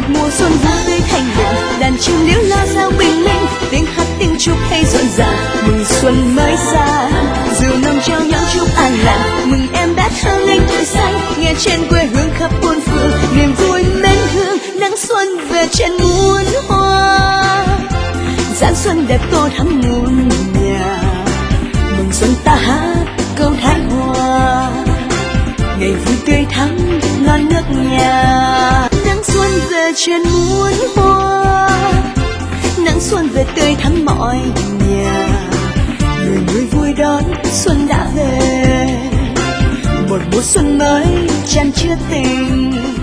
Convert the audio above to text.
một mùa xuân vui tươi thanh bình, đàn chim líu lo rao bình minh, tiếng hát tiếng chúc hay rộn ràng mừng xuân mới ra. Rượu nồng trao nhau chúc an lành, mừng em đã thơ ngây tuổi xanh, nghe trên quê hương khắp muôn phương niềm vui mến thương. Nắng xuân về trên muôn hoa, dáng xuân đẹp tô thắm muôn nhà, mừng xuân ta hát câu thái hoa, ngày vui tươi thắm non nước nhà. Nắng xuân về trên muôn hoa, nắng xuân về tươi thắm mọi nhà, người người vui đón xuân đã về, một mùa xuân mới chan chứa tình.